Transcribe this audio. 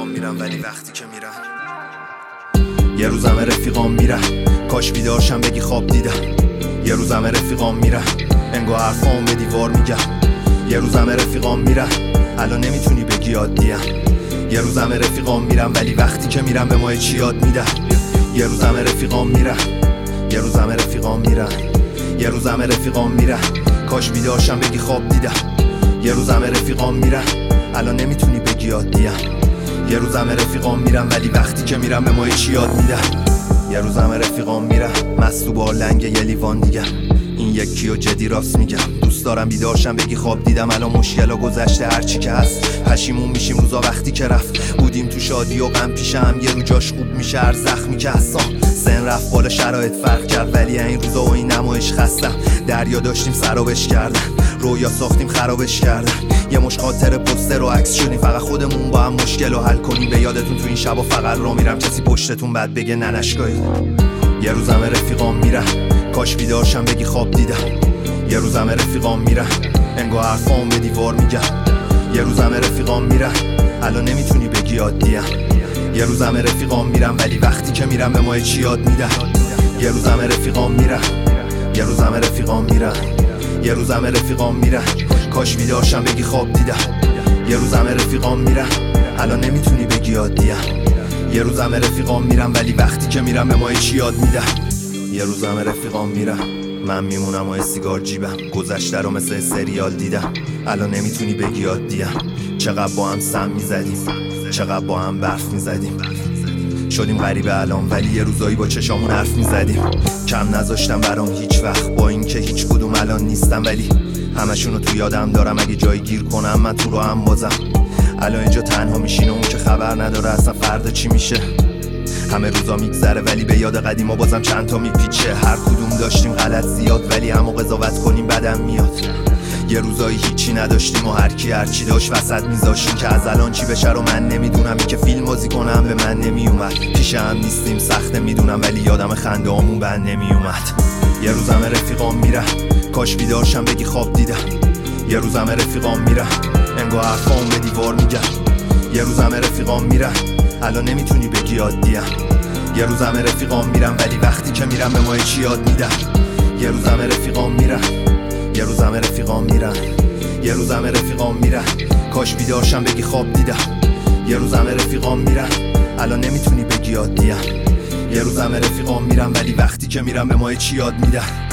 رفیقام میرن ولی وقتی که میرن یه روز همه رفیقام میرن کاش بیدارشم بگی خواب دیدم. یه روز همه رفیقام میرن انگار حرفام به دیوار میگم. یه روز همه رفیقام میرن الان نمیتونی بگی عادیم. یه روز همه رفیقام میرن ولی وقتی که میرن به ما چی یاد میدن. یه روز همه رفیقام میرن یه روز همه رفیقام میرن یه روز همه رفیقام میرن کاش بیدارشم بگی خواب دیدم. یه روز همه رفیقام میرن الان نمیتونی بگی عادیم. یه روز همه رفیقام میرن ولی وقتی که میرن به ما چی یاد میدن. یه روز همه رفیقام میرن مست و با لنگ یه لیوان دیگه. این یکی و جدی راست میگم دوست دارم بیدارشم بگی خواب دیدم. الان مشکلا گذشته هرچی که هست پشیمون میشیم روزا وقتی که رفت. بودیم تو شادی و غم پیشم یه رو جاش خوب میشه هر زخمی که هستم. سن رفت بالا شرایط فرق کرد ولی این روزا و این نمایش خستم. دریا داشتیم سرابش کردن رویا ساختیم خرابش کردن. یه مش خاطر پوستر و عکس شدیم فقط خودمون با هم مشکل رو حل کنیم. به یادتون تو این شبا فقط را میرم کسی پشتتون بعد بگه ننشگاهی. یه روز همه رفیقام میرن کاش بیدارشم بگی خواب دیدم. یه روز همه رفیقام میرن انگار حرفام به دیوار میگم. یه روز همه رفیقام میرن الان نمیتونی بگی عادیم. یه روز همه رفیقام میرن ولی وقتی که میرن به ما چی یاد میدن. یه روز همه رفیقام میرن یه روز همه رفیقام میرن یه روز همه رفیقام میرن کاش بیدارشم بگی خواب دیدم. یه روز همه رفیقام میرن الان نمیتونی بگی عادیم. یه روز همه رفیقام میرن ولی وقتی که میرن به ما چی یاد میدن. یه روز همه رفیقام میرن من میمونم و سیگار جیبم. گذشته رو مثل سریال دیدم الان نمیتونی بگی عادیم. چقدر با هم سم میزدیم چقدر با هم برف میزدیم. شدیم غریبه الان ولی یه روزایی با چشامون حرف میزدیم. کم نذاشتم برام هیچ وقت با اینکه هیچ کدوم الان نیستم ولی همشونو تو یادم دارم. اگه جایی گیر کنم من تو رو هم بازم. الان اینجا تنها میشینه اون که خبر نداره اصلا فردا چی میشه. همه روزا میگذره ولی به یاد قدیما بازم چند تا میپیچه. هر کدوم داشتیم غلط زیاد ولی همو قضاوت کنیم بدم میاد. یه روزایی هیچی نداشتیم و هر کی هرچی داشت وسط میذاشتیم که از الان چی بشه رو من نمیدونم. این که فیلم بازی کنم به من نمیومد. پیش هم نیستیم سخته میدونم ولی یادم خنده هامون بند نمیومد. یه روز همه رفیقام میرن کاش بیدارشم بگی خواب دیدم. یه روز همه رفیقام میرن انگار حرفام به دیوار میگم. یه روز همه رفیقام میرن الان نمیتونی بگی عادیم. یه روز همه رفیقام میرن ولی وقتی که میرن به ما چی یاد میدن. یه روز همه رفیقام میرن یه روز همه رفیقام میرن یه روز همه رفیقام میرن کاش بیدارشم بگی خواب دیدم. یه روز همه رفیقام میرن الان نمیتونی بگی عادیم. یه روز همه رفیقام میرن ولی وقتی که میرن به ما چی یاد میدن.